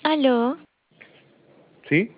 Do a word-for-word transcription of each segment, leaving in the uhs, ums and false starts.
Aló, ¿Sí?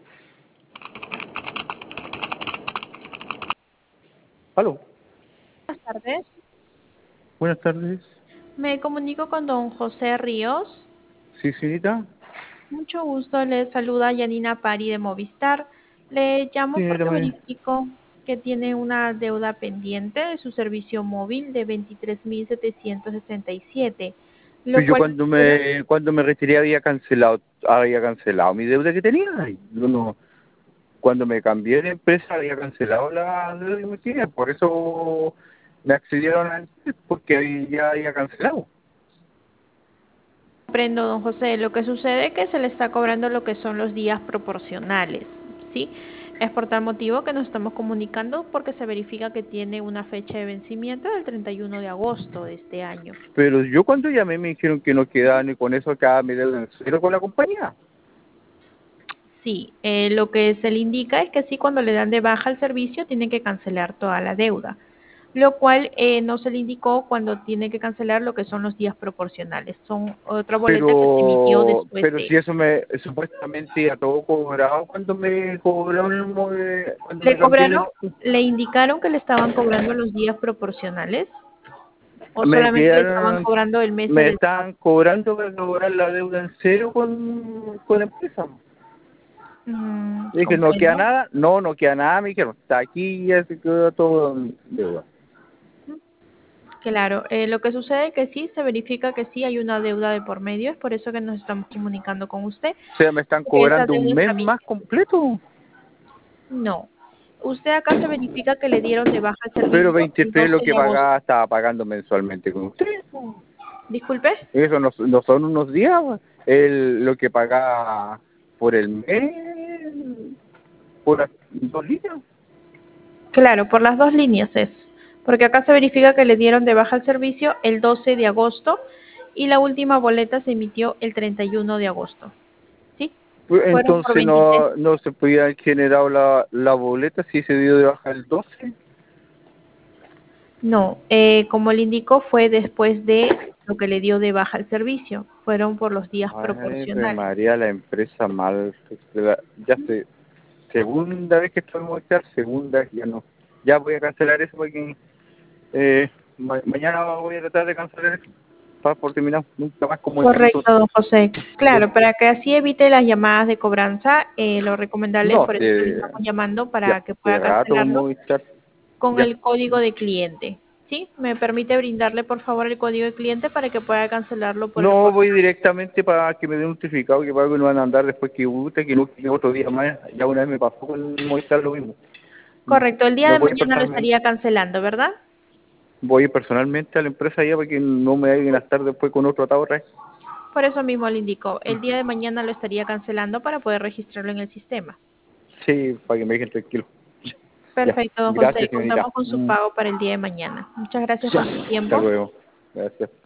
Aló. Buenas tardes. Buenas tardes. Me comunico con don José Ríos. ¿Sí, señorita? Mucho gusto, le saluda Yanina Pari de Movistar. Le llamo Señorita porque María. verifico que tiene una deuda pendiente de su servicio móvil de veintitrés mil setecientos sesenta y siete, lo Pues yo cual cuando sucede. me cuando me retiré había cancelado había cancelado mi deuda que tenía. Yo no, cuando me cambié de empresa había cancelado la deuda que me tenía. Por eso me accedieron a porque ya había cancelado. Comprendo, don José. Lo que sucede es que se le está cobrando lo que son los días proporcionales, ¿sí? Es por tal motivo que nos estamos comunicando porque se verifica que tiene una fecha de vencimiento del treinta y uno de agosto de este año. Pero yo cuando llamé me dijeron que no quedaba ni con eso acá mi deuda en cero con la compañía. Sí, eh, lo que se le indica es que sí, cuando le dan de baja el servicio, tienen que cancelar toda la deuda, lo cual eh, no se le indicó cuando tiene que cancelar lo que son los días proporcionales. Son otra boleta que se emitió Pero después pero si de. eso me supuestamente a todo cobrado cuando me cobraron el mode- cuando me ¿Le cambié de cobraron, le indicaron que le estaban cobrando los días proporcionales o me solamente le estaban dieron cobrando el mes de me despacho? están cobrando para cobrar la deuda en cero con, con la empresa. Mm, Dije, no queda comprendo. nada, no, no queda nada, me dijeron, está aquí, ya se quedó todo en deuda. Claro, eh, lo que sucede es que sí, se verifica que sí hay una deuda de por medio, es por eso que nos estamos comunicando con usted, O sea, me están porque esa cobrando deuda un está mes bien. más completo, No, usted acá se verifica que le dieron de baja el pero servicio el veintitrés lo doce que de agosto. pagaba estaba pagando mensualmente con usted. Disculpe. Eso no, no son unos días, el, lo que pagaba por el mes, por las dos líneas. Claro, por las dos líneas es, porque acá se verifica que le dieron de baja el servicio el doce de agosto y la última boleta se emitió el treinta y uno de agosto. ¿Sí? Pues Fueron por entonces veintitrés. no, no se podía haber generado la, la boleta si se dio de baja el doce. No, eh, como le indicó, fue después de lo que le dio de baja el servicio. Fueron por los días Ay, pues proporcionales. María, la empresa mal. Ya sé, segunda vez que estoy en Movistar, segunda vez ya no. Ya voy a cancelar eso porque eh, ma- mañana voy a tratar de cancelar eso. Para por terminar, nunca más como esto Correcto, entonces. don José. Ya. Claro, para que así evite las llamadas de cobranza, eh, lo recomendable es No, por eso que le de, estamos llamando ya, para que de pueda rato con cancelarlo Movistar. con Ya. el código de cliente. ¿Sí? ¿Me permite brindarle, por favor, el código de cliente para que pueda cancelarlo por el No, correo? voy directamente para que me den un certificado que pago y no van a andar después que guste, que no que otro día más. Ya una vez me pasó con Movistar lo mismo. Mm. Correcto, el día No de voy mañana lo personalmente. estaría cancelando, ¿verdad? Voy personalmente a la empresa ya para que no me vayan a estar después con otro atado otra vez. Por eso mismo le indicó, el día de mañana lo estaría cancelando para poder registrarlo en el sistema. Sí, para que me dejen tranquilo. Ya. Perfecto, don José. Gracias, señorita. Contamos con su Mm. pago para el día de mañana. Muchas gracias Ya. por su Hasta tiempo. luego. Gracias.